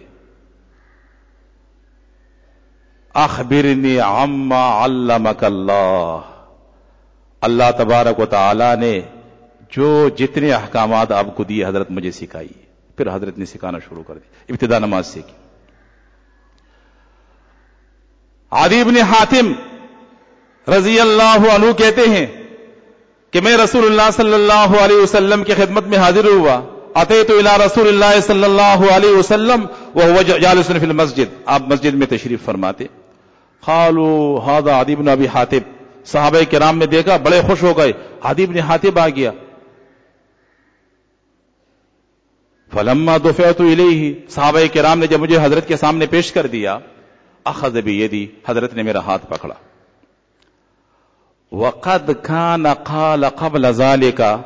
اخبرنی عما علمک اللہ، اللہ تبارک و تعالی نے جو جتنے احکامات آپ کو دیے حضرت مجھے سکھائی. پھر حضرت نے سکھانا شروع کر دی، ابتدا نماز سے کی. عدی بن حاتم رضی اللہ عنہ کہتے ہیں کہ میں رسول اللہ صلی اللہ علیہ وسلم کی خدمت میں حاضر ہوا. اتیت الی رسول اللہ صلی اللہ علیہ وسلم وهو جالس فی المسجد، آپ مسجد میں تشریف فرماتے. قالوا هذا عدی بن ابی حاتم، صحابہ کرام نے دیکھا بڑے خوش ہو گئے، عدی بن حاتم آ گیا. فلما دفعت الیہ، صحابہ کرام نے جب مجھے حضرت کے سامنے پیش کر دیا، اخذ بیدی، حضرت نے میرا ہاتھ پکڑا. وقد كان قال قبل ذلك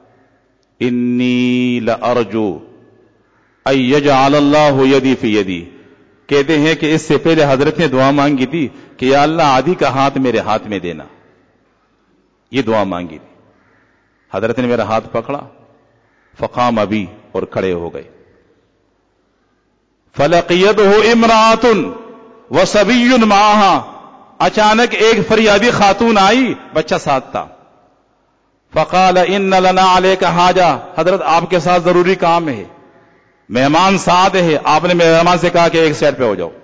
انی لارجو ان یجعل اللہ یدی فی یدی، کہتے ہیں کہ اس سے پہلے حضرت نے دعا مانگی تھی کہ یا اللہ عدی کا ہاتھ میرے ہاتھ میں دینا، یہ دعا مانگی تھی. حضرت نے میرا ہاتھ پکڑا، فقام ابی، اور کھڑے ہو گئے. فلقیته امرأة وصبی معها، اچانک ایک فریادی خاتون آئی، بچہ ساتھ تھا. فقال ان لنا علیک حاجہ، حضرت آپ کے ساتھ ضروری کام ہے، مہمان ساتھ ہے. آپ نے مہمان سے کہا کہ ایک سائڈ پہ ہو جاؤ.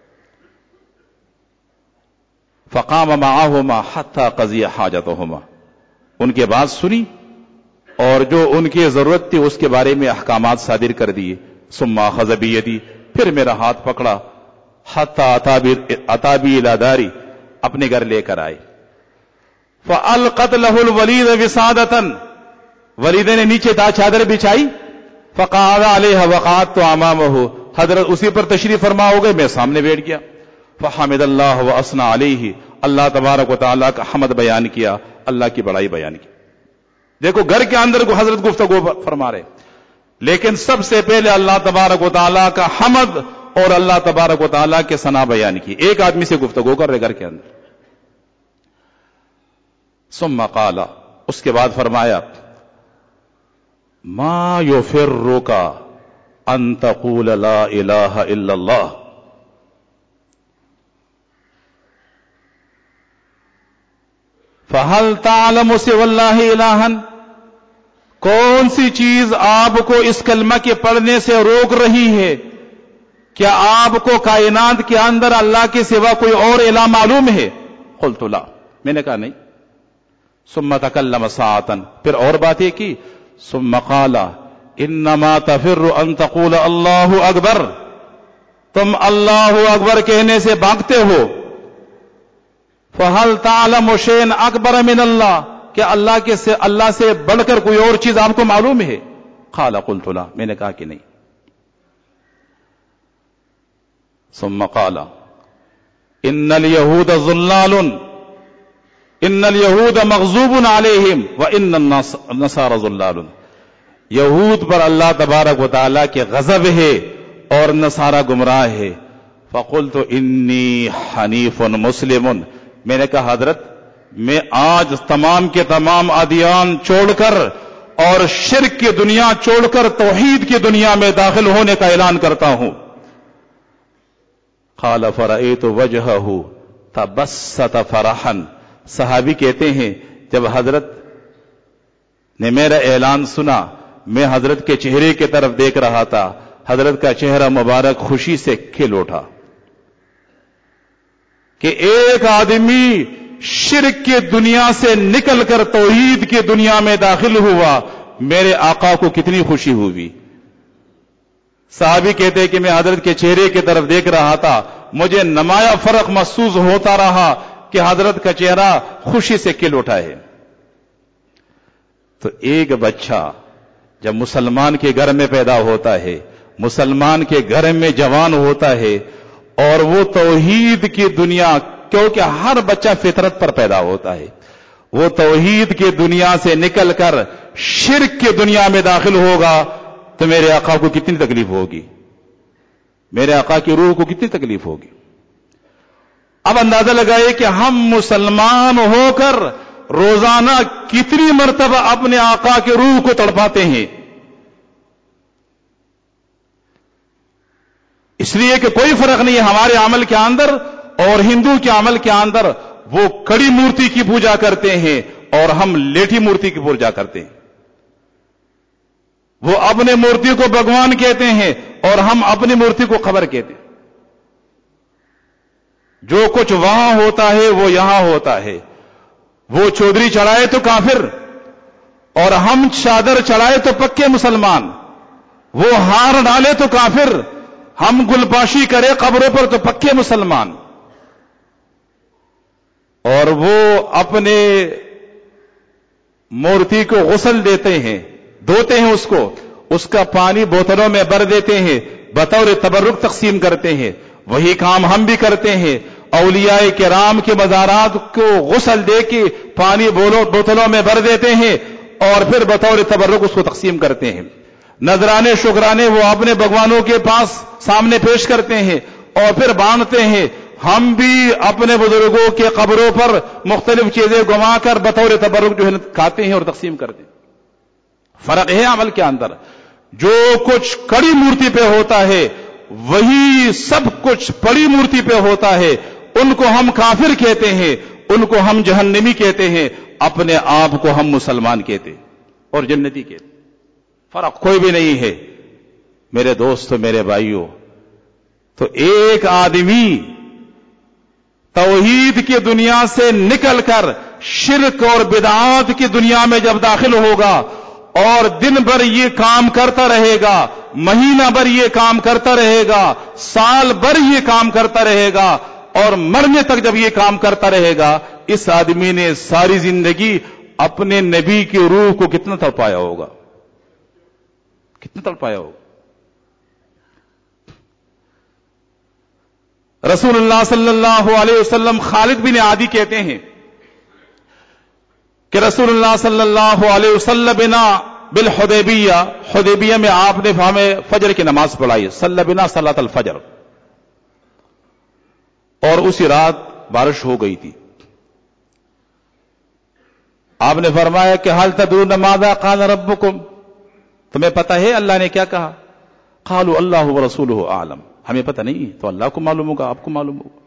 فقام معهما حتى قضی حاجتهما، ان کی بات سنی اور جو ان کی ضرورت تھی اس کے بارے میں احکامات صادر کر دیے. ثم اخذ بیدی، پھر میرا ہاتھ پکڑا. حتى اتى بی الى داری، اپنے گھر لے کر آئے. فالقت له الولید وسادۃ، ولید نے نیچے چادر بچھائی. فقعد علیہ وقعدت امامہ، حضرت اسی پر تشریف فرما ہو گئے، میں سامنے بیٹھ گیا. فحمد اللہ واثنى علیہ، اللہ تبارک و تعالیٰ کا حمد بیان کیا، اللہ کی بڑائی بیان کی. دیکھو گھر کے اندر کو حضرت گفتگو فرما رہے، لیکن سب سے پہلے اللہ تبارک و تعالیٰ کا حمد اور اللہ تبارک و تعالیٰ کے ثنا بیان کی. ایک آدمی سے گفتگو کر رہے گھر کے اندر. ثم قال، اس کے بعد فرمایا، ما یفرک ان تقول لا الہ الا اللہ، فہل تعلم سوى اللہ الہا، کون سی چیز آپ کو اس کلمہ کے پڑھنے سے روک رہی ہے؟ کیا آپ کو کائنات کے اندر اللہ کے سوا کوئی اور الہ معلوم ہے؟ قلت لا، میں نے کہا نہیں. ثم تکلم ساعتا، پھر اور باتیں کی. ثم قال انما تفر ان تقول اللہ اکبر، تم اللہ اکبر کہنے سے بھاگتے ہو. فہل تعلم شیئا اکبر من اللہ، کہ اللہ سے بڑھ کر کوئی اور چیز آپ کو معلوم ہے؟ قال قلت لا، میں نے کہا کہ نہیں. ثم قال ان اليهود ضلال، ان اليهود مغضوب عليهم وان النصارى ضلال. یہود پر اللہ تبارک و تعالیٰ کے غضب ہے اور نصارہ گمراہ ہے. فقلت انی حنیف مسلم، میں نے کہا حضرت میں آج تمام کے تمام ادیان چھوڑ کر اور شرک کی دنیا چھوڑ کر توحید کی دنیا میں داخل ہونے کا اعلان کرتا ہوں. قال فرأيت وجهه تبسط فرحا. صحابی کہتے ہیں جب حضرت نے میرا اعلان سنا میں حضرت کے چہرے کی طرف دیکھ رہا تھا، حضرت کا چہرہ مبارک خوشی سے کھل اٹھا کہ ایک آدمی شرک کی دنیا سے نکل کر توحید کی دنیا میں داخل ہوا، میرے آقا کو کتنی خوشی ہوئی. صحابی کہتے ہیں کہ میں حضرت کے چہرے کی طرف دیکھ رہا تھا، مجھے نمایاں فرق محسوس ہوتا رہا کہ حضرت کا چہرہ خوشی سے کھل اٹھا ہے. تو ایک بچہ جب مسلمان کے گھر میں پیدا ہوتا ہے، مسلمان کے گھر میں جوان ہوتا ہے اور وہ توحید کی دنیا، کیونکہ ہر بچہ فطرت پر پیدا ہوتا ہے، وہ توحید کی دنیا سے نکل کر شرک کی دنیا میں داخل ہوگا تو میرے آقا کو کتنی تکلیف ہوگی، میرے آقا کی روح کو کتنی تکلیف ہوگی. اب اندازہ لگائے کہ ہم مسلمان ہو کر روزانہ کتنی مرتبہ اپنے آقا کے روح کو تڑپاتے ہیں. اس لیے کہ کوئی فرق نہیں ہے ہمارے عمل کے اندر اور ہندو کے عمل کے اندر. وہ کڑی مورتی کی پوجا کرتے ہیں اور ہم لیٹھی مورتی کی پوجا کرتے ہیں. وہ اپنے مورتی کو بھگوان کہتے ہیں اور ہم اپنی مورتی کو قبر کہتے ہیں. جو کچھ وہاں ہوتا ہے وہ یہاں ہوتا ہے. وہ چودھری چڑھائے تو کافر اور ہم چادر چڑھائے تو پکے مسلمان. وہ ہار ڈالے تو کافر، ہم گلپاشی کرے قبروں پر تو پکے مسلمان. اور وہ اپنے مورتی کو غسل دیتے ہیں، دھوتے ہیں اس کا پانی بوتلوں میں بھر دیتے ہیں، بطور تبرک تقسیم کرتے ہیں. وہی کام ہم بھی کرتے ہیں. اولیاء کرام کے مزارات کو غسل دے کے پانی بوتلوں میں بھر دیتے ہیں اور پھر بطور تبرک اس کو تقسیم کرتے ہیں. نذرانے شکرانے وہ اپنے بھگوانوں کے پاس سامنے پیش کرتے ہیں اور پھر باندھتے ہیں. ہم بھی اپنے بزرگوں کے قبروں پر مختلف چیزیں گما کر بطور تبرک جو ہے کھاتے ہیں اور تقسیم کرتے ہیں. فرق ہے عمل کے اندر. جو کچھ کڑی مورتی پہ ہوتا ہے وہی سب کچھ بڑی مورتی پہ ہوتا ہے. ان کو ہم کافر کہتے ہیں، ان کو ہم جہنمی کہتے ہیں، اپنے آپ کو ہم مسلمان کہتے اور جنتی کہتے. فرق کوئی بھی نہیں ہے میرے دوستو، میرے بھائیوں. تو ایک آدمی توحید کی دنیا سے نکل کر شرک اور بدعات کی دنیا میں جب داخل ہوگا اور دن بھر یہ کام کرتا رہے گا، مہینہ بھر یہ کام کرتا رہے گا، سال بھر یہ کام کرتا رہے گا اور مرنے تک جب یہ کام کرتا رہے گا، اس آدمی نے ساری زندگی اپنے نبی کی روح کو کتنا تڑپایا ہوگا، کتنا تڑپایا ہوگا. رسول اللہ صلی اللہ علیہ وسلم خالد بن عادی کہتے ہیں کہ رسول اللہ صلی اللہ علیہ وسلم بنا بالحدیبیہ، حدیبیہ میں آپ نے ہمیں فجر کی نماز پڑھائی، صلی بنا صلاۃ الفجر، اور اسی رات بارش ہو گئی تھی. آپ نے فرمایا کہ حل تدرون ماذا قال ربکم، تمہیں پتہ ہے اللہ نے کیا کہا؟ قالوا اللہ ورسولہ اعلم، ہمیں پتہ نہیں تو اللہ کو معلوم ہوگا، آپ کو معلوم ہوگا.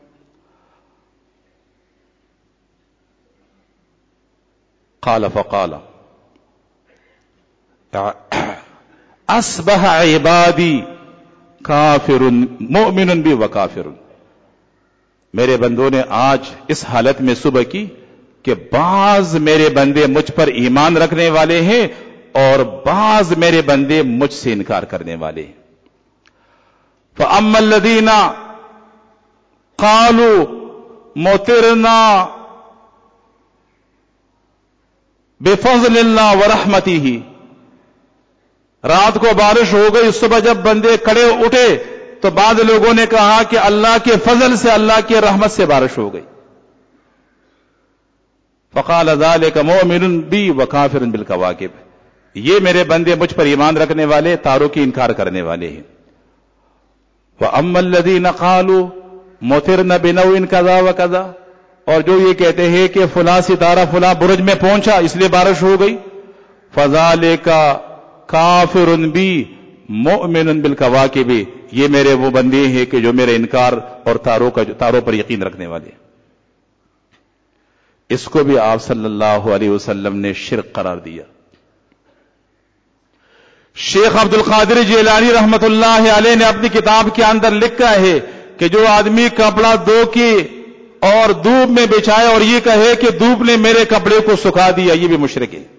قال فقال اصبح عبادی کافر مؤمن بی وکافر، میرے بندوں نے آج اس حالت میں صبح کی کہ بعض میرے بندے مجھ پر ایمان رکھنے والے ہیں اور بعض میرے بندے مجھ سے انکار کرنے والے ہیں. فَأَمَّا الَّذِينَ قَالُوا مُطِرْنَا بفضل اللہ ورحمتہ، رات کو بارش ہو گئی، صبح جب بندے کھڑے اٹھے تو بعض لوگوں نے کہا کہ اللہ کے فضل سے، اللہ کی رحمت سے بارش ہو گئی. فقال ذلك مؤمن بی وکافر بالکواکب، یہ میرے بندے مجھ پر ایمان رکھنے والے، تاروں کی انکار کرنے والے ہیں. وَأَمَّا الَّذِينَ قَالُوا مُطِرْنَ بِنَوْءٍ كَذَا وَكَذَا، اور جو یہ کہتے ہیں کہ فلاں ستارہ فلاں برج میں پہنچا اس لیے بارش ہو گئی، فَذَلِكَ كَافِرٌ بِي مُؤْمِنٌ بِالْكَوَاكِبِ، یہ میرے وہ بندے ہیں کہ جو میرے انکار اور تاروں پر یقین رکھنے والے. اس کو بھی آپ صلی اللہ علیہ وسلم نے شرک قرار دیا. شیخ عبد القادر جیلانی رحمت اللہ علیہ نے اپنی کتاب کے اندر لکھا ہے کہ جو آدمی کپڑا دھو کے اور دھوپ میں بچھائے اور یہ کہے کہ دھوپ نے میرے کپڑے کو سکھا دیا، یہ بھی مشرک ہے.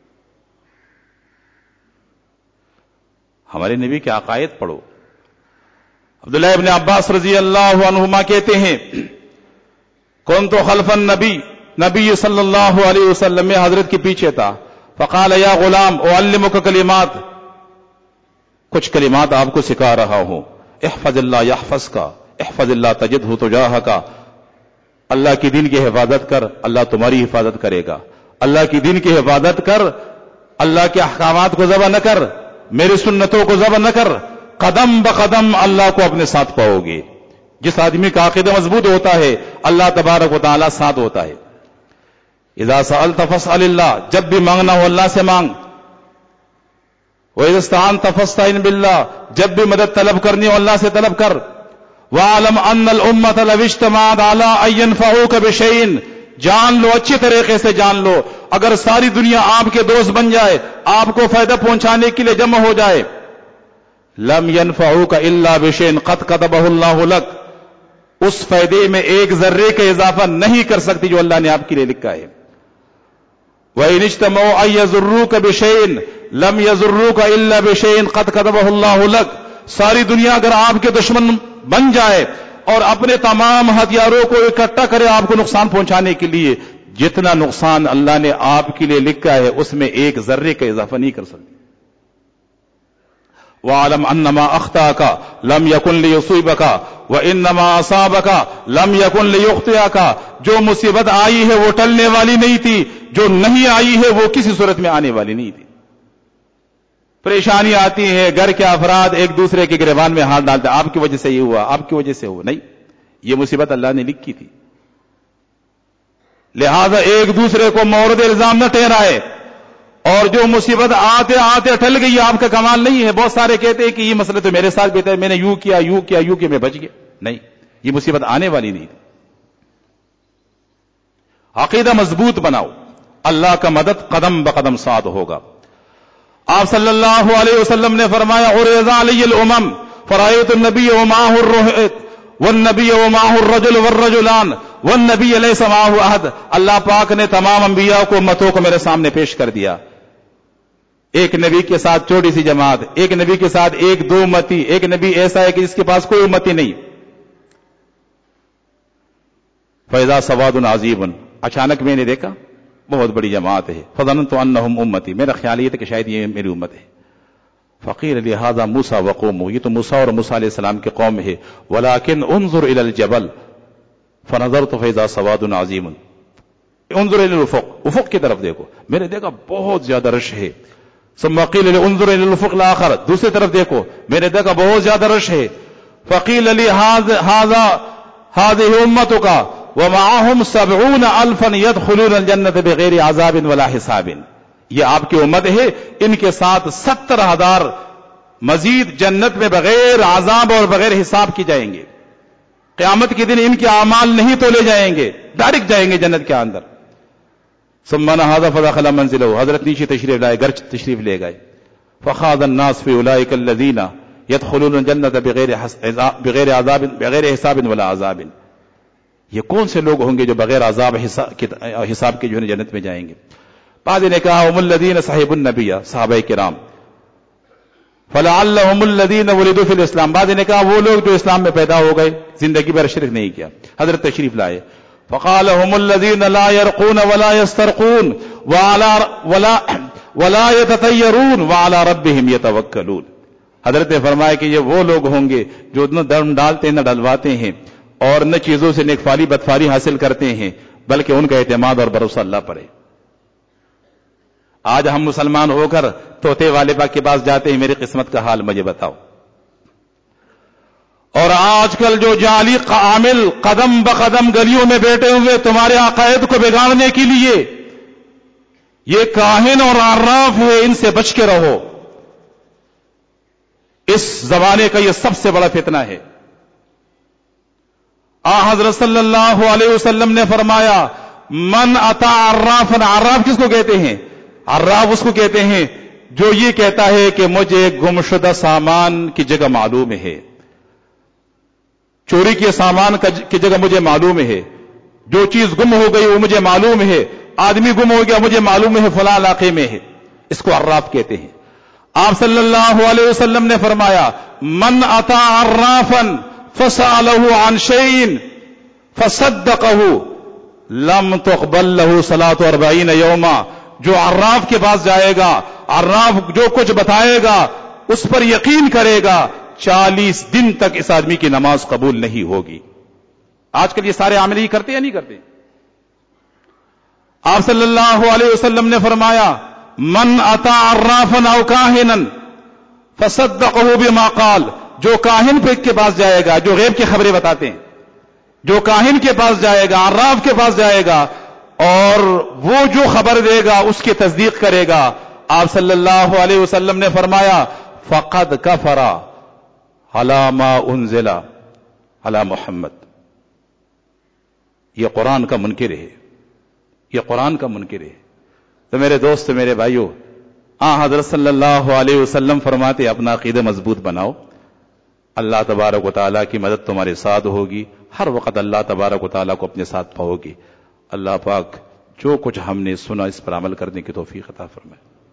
ہمارے نبی کے عقائد پڑھو. عبداللہ ابن عباس رضی اللہ عنہما کہتے ہیں کنت خلف النبی، نبی صلی اللہ علیہ وسلم میں حضرت کے پیچھے تھا. فقال یا غلام اعلمک کلمات، کچھ کلمات آپ کو سکھا رہا ہوں. احفظ اللہ یحفظک، احفظ اللہ تجدہ تجاہک، اللہ کی دین کی حفاظت کر، اللہ تمہاری حفاظت کرے گا. اللہ کی دین کی حفاظت کر، اللہ کے احکامات کو ذبح نہ کر، میری سنتوں کو ذبح نہ کر، قدم بقدم اللہ کو اپنے ساتھ پاؤ گے. جس آدمی کا عقیدہ مضبوط ہوتا ہے اللہ تبارک و تعالی ساتھ ہوتا ہے. اذا سألت فاسأل اللہ، جب بھی مانگنا ہو اللہ سے مانگ. وَإِذَا اسْتَعَنْتَ فَاسْتَعِنْ بِاللَّهِ، جب بھی مدد طلب کرنی ہو اللہ سے طلب کر. وَاعْلَمْ أَنَّ الْأُمَّةَ لَوِ اجْتَمَعَتْ عَلَىٰ أَن يَنفَعُوكَ بِشَيْءٍ، جان لو، اچھی طریقے سے جان لو، اگر ساری دنیا آپ کے دوست بن جائے، آپ کو فائدہ پہنچانے کے لیے جمع ہو جائے، لم ينفعوك الا بشيء قد كتبه الله لك، اس فائدے میں ایک ذرے کا اضافہ نہیں کر سکتی جو اللہ نے آپ کے لیے لکھا ہے. وَإِنِ اجْتَمَعُوا أَن يَضُرُّوكَ بِشَيْءٍ لَمْ يَضُرُّوكَ إِلَّا بِشَيْءٍ قَدْ كَتَبَهُ اللَّهُ لَكَ، ساری دنیا اگر آپ کے دشمن بن جائے اور اپنے تمام ہتھیاروں کو اکٹھا کرے آپ کو نقصان پہنچانے کے لیے، جتنا نقصان اللہ نے آپ کے لیے لکھا ہے اس میں ایک ذرے کا اضافہ نہیں کر سکتی. وَعَلَمْ أَنَّمَا أَخْطَأَكَ لَمْ يَكُنْ لِيُصِيبَكَ وَإِنَّمَا أَصَابَكَ لَمْ يَكُنْ لِيُخْطِئَكَ، جو مصیبت آئی ہے وہ ٹلنے والی نہیں تھی، جو نہیں آئی ہے وہ کسی صورت میں آنے والی نہیں تھی. پریشانی آتی ہے، گھر کے افراد ایک دوسرے کے گریبان میں ہاتھ ڈالتے، آپ کی وجہ سے یہ ہوا، آپ کی وجہ سے ہوا. نہیں، یہ مصیبت اللہ نے لکھی تھی. لہذا ایک دوسرے کو مورد الزام نہ ٹھہرائے، اور جو مصیبت آتے آتے ٹل گئی آپ کا کمال نہیں ہے. بہت سارے کہتے ہیں کہ یہ مسئلہ تو میرے ساتھ بھی تھا، میں نے یوں کیا میں بچ گیا. نہیں، یہ مصیبت آنے والی نہیں تھی. عقیدہ مضبوط بناؤ، اللہ کا مدد قدم بقدم ساتھ ہوگا. آپ صلی اللہ علیہ وسلم نے فرمایا عرض علی الامم فرأیت النبی ومعه الرہط والنبی ومعه الرجل والرجلان والنبی لیس معه احد. اللہ پاک نے تمام انبیاء کو امتوں کو میرے سامنے پیش کر دیا. ایک نبی کے ساتھ چھوٹی سی جماعت، ایک نبی کے ساتھ ایک دو امتی، ایک نبی ایسا ہے کہ جس کے پاس کوئی امتی نہیں. فَإِذَا سَوَادٌ عَظِيمٌ، اچانک میں نے دیکھا بہت بڑی جماعت ہے. فَظَنَنْتُ أَنَّهُمْ أُمَّتِي، میرا خیال یہ تھا کہ شاید یہ میری امت ہے. فقیر لہذا موسیٰ وقومہ، یہ تو موسیٰ اور موسیٰ علیہ السلام کی قوم ہے. ولیکن انظر الی الجبل فنظرت فاذا سواد عظیم. انظر الی الافق، افق کی طرف دیکھو، میں نے دیکھا بہت زیادہ رش ہے. ثم قیل لی انظر الی الافق الاخر، دوسری طرف دیکھو، میں نے دیکھا بہت زیادہ رش ہے. فقیل لی هذه امتک ومعهم 70,000 يدخلون الجنة بغیر عذاب ولا حساب. یہ آپ کی امت ہے، ان کے ساتھ 70,000 مزید جنت میں بغیر عذاب اور بغیر حساب کی جائیں گے. قیامت کے دن ان کے اعمال نہیں تولے جائیں گے، ڈائریکٹ جائیں گے جنت کے اندر. ثم نهض فدخل منزله، حضرت نیچے تشریف لائے، گھر تشریف لے گئے. فخاض الناس في اولئك الذين يدخلون الجنة بغیر عذاب بغیر حساب ولا عذاب. یہ کون سے لوگ ہوں گے جو بغیر عذاب حساب کے جو ہے جنت میں جائیں گے؟ بعض نے کہا هم الذين صحبوا النبي، صحابہ کرام. فلعلهم الذين ولدوا في الاسلام، بعض نے کہا وہ لوگ جو اسلام میں پیدا ہو گئے، زندگی بھر شرک نہیں کیا. حضرت تشریف لائے. فقال هم الذين لا يرقون ولا يسترقون ولا يتطيرون وعلى ربهم يتوکلون. حضرت نے فرمایا کہ یہ وہ لوگ ہوں گے جو نہ دم ڈالتے نہ ڈلواتے ہیں اور نہ چیزوں سے نیکفالی بدفالی حاصل کرتے ہیں، بلکہ ان کا اعتماد اور بھروسہ اللہ پر ہے. آج ہم مسلمان ہو کر طوطے والے پاک کے پاس جاتے ہیں، میری قسمت کا حال مجھے بتاؤ. اور آج کل جو جعلی عامل قدم بقدم گلیوں میں بیٹھے ہوئے تمہارے عقائد کو بگاڑنے کے لیے، یہ کاہن اور عراف ہے، ان سے بچ کے رہو. اس زمانے کا یہ سب سے بڑا فتنہ ہے. حضرت صلی اللہ علیہ وسلم نے فرمایا من اتا عرافا، عراف کس کو کہتے ہیں؟ عراف اس کو کہتے ہیں جو یہ کہتا ہے کہ مجھے گمشدہ سامان کی جگہ معلوم ہے، چوری کے سامان کی جگہ مجھے معلوم ہے، جو چیز گم ہو گئی وہ مجھے معلوم ہے، آدمی گم ہو گیا مجھے معلوم ہے فلاں علاقے میں ہے. اس کو عراف کہتے ہیں. آپ صلی اللہ علیہ وسلم نے فرمایا من اتا عرافا فسألہ عن شیء فصدقہ لم تقبل له صلاة 40 یوما. جو عراف کے پاس جائے گا، عراف جو کچھ بتائے گا اس پر یقین کرے گا، 40 دن تک اس آدمی کی نماز قبول نہیں ہوگی. آج کل یہ سارے عامل ہی کرتے یا نہیں کرتے؟ آپ صلی اللہ علیہ وسلم نے فرمایا من اتا عرافا او کاہنا فصدقہ بما قال. جو کاہن کے پاس جائے گا، جو غیب کی خبریں بتاتے ہیں، جو کاہن کے پاس جائے گا، عراف کے پاس جائے گا اور وہ جو خبر دے گا اس کی تصدیق کرے گا، آپ صلی اللہ علیہ وسلم نے فرمایا فقد کفر علی ما انزل علی محمد. یہ قرآن کا منکر ہے، یہ قرآن کا منکر ہے. تو میرے دوست، میرے بھائیوں، حضرت صلی اللہ علیہ وسلم فرماتے اپنا عقیدہ مضبوط بناؤ، اللہ تبارک و تعالیٰ کی مدد تمہارے ساتھ ہوگی. ہر وقت اللہ تبارک و تعالیٰ کو اپنے ساتھ پاؤ گی. اللہ پاک جو کچھ ہم نے سنا اس پر عمل کرنے کی توفیق عطا فرمائے.